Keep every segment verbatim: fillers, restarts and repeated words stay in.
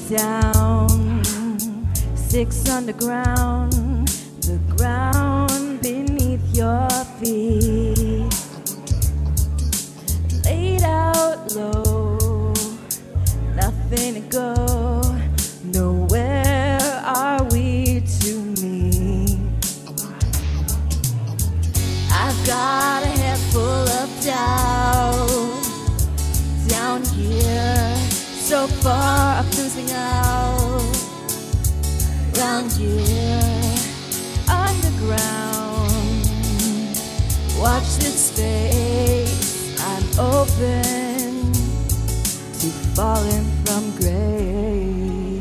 down, six underground, the ground beneath your feet, laid out low, nothing to go, nowhere are we to meet. I've got a head full of doubt down here, so far I'm losing out. Round here, underground, watch this space. I'm open to falling from grace.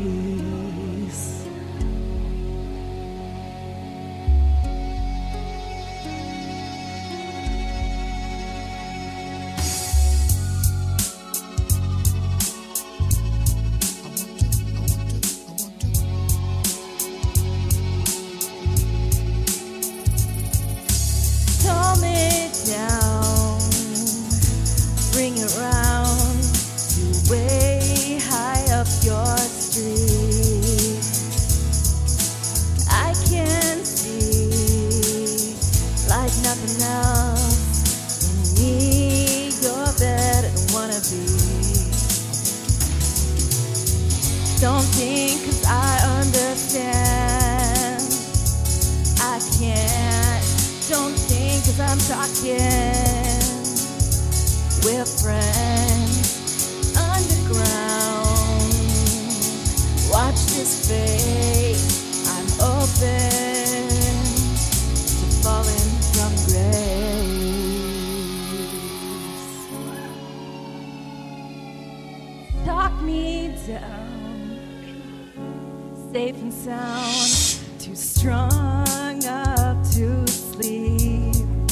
Bring it round to way high up your street. I can see like nothing else in me. You're better than wanna be. Don't think 'cause I understand I can't. Don't think 'cause I'm talking. We're friends underground. Watch this face. I'm open to falling from grace. Talk me down, safe and sound, too strung up to sleep.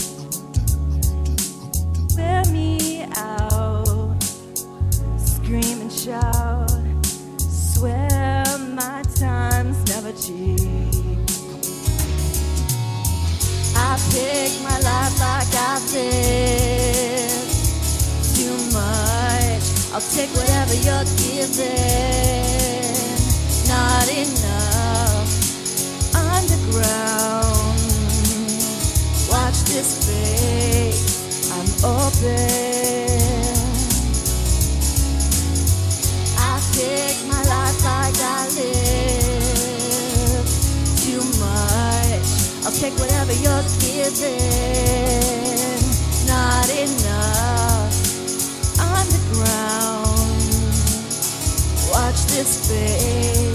Wear me out, scream and shout, swear my time's never cheap. I pick my life like I live too much. I'll take whatever you're giving. Not enough. Underground, watch this space. I'm open. I pick my life like I live too much. I'll take whatever you're giving. Not enough. Underground, watch this space.